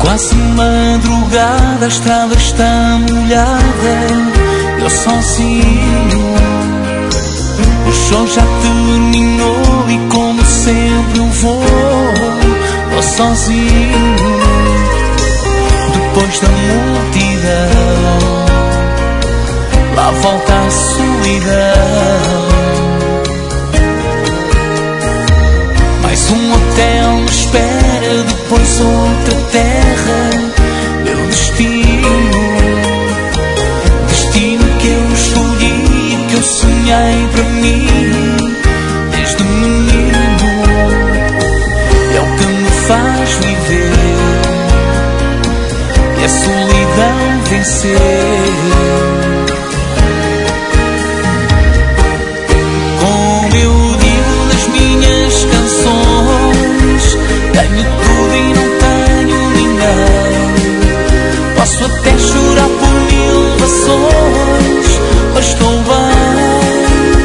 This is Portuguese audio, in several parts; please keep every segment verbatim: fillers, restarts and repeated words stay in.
Quase madrugada, a estrada está molhada, eu sozinho. O show já terminou e como sempre eu vou, vou sozinho. Depois da multidão, lá volta a solidão. Mais um hotel me espera, depois outra terra, meu destino. Destino que eu escolhi, que eu sonhei para mim desde menino. É o que me faz viver e a solidão vencer. Como eu digo nas minhas canções, tenho tudo e não tenho ninguém. Posso até chorar por mil razões, mas estou bem.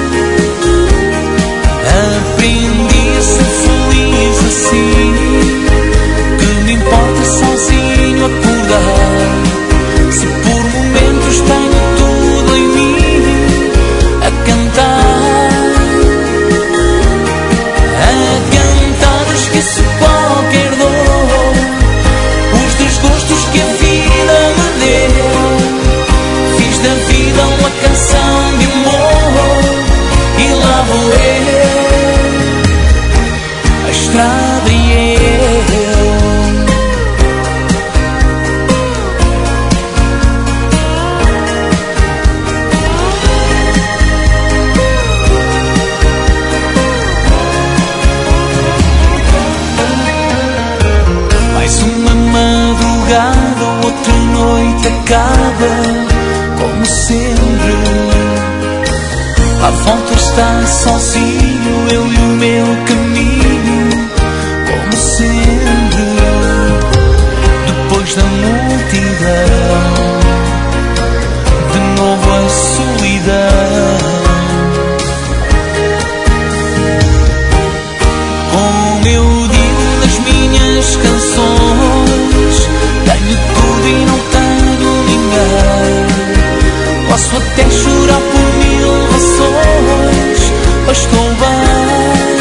Aprendi a ser feliz assim, que me importa sozinho acordar. Se por momentos tenho tudo em mim a cantar, a cantar, esqueço qualquer dor, os desgostos que a vida me deu. Fiz da vida uma canção de amor e lá vou eu, a estrada e eu. Mais uma madrugada, outra noite acaba, como sempre. À volta está sozinho, eu e o meu caminho, como sempre. Depois da multidão, de novo a solidão. Como eu digo nas minhas canções, tenho tudo e não tenho ninguém. Posso até chorar por mil razões, mas estou bem.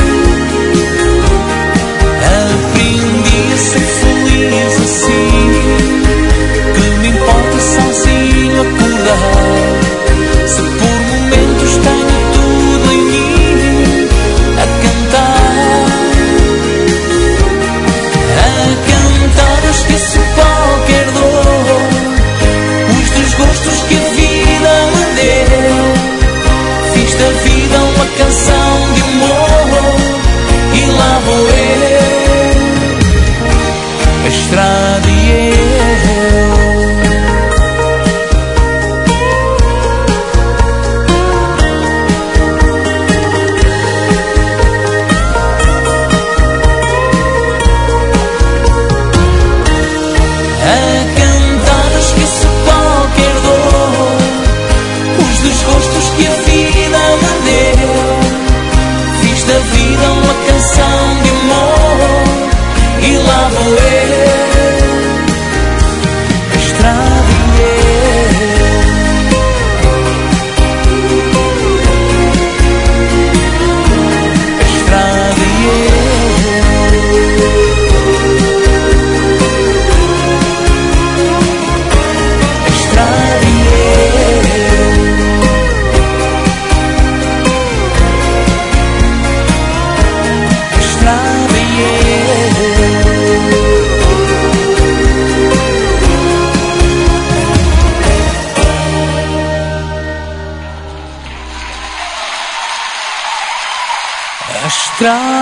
Aprendi a ser feliz assim, que me importa sozinho acordar. Se por momentos tenho tudo em mim a cantar, a cantar, esqueço qualquer dor, os desgostos que a vida me deu. Fiz da vida uma canção de amor e lá vou eu, a estrada e eu. A cantar, esqueço qualquer dor, os desgostos que a vida me deu. Fiz da vida uma canção de amor e lá vou eu, a estrada e eu. A estrada e eu. A estrada e eu. A estrada e eu. A estrada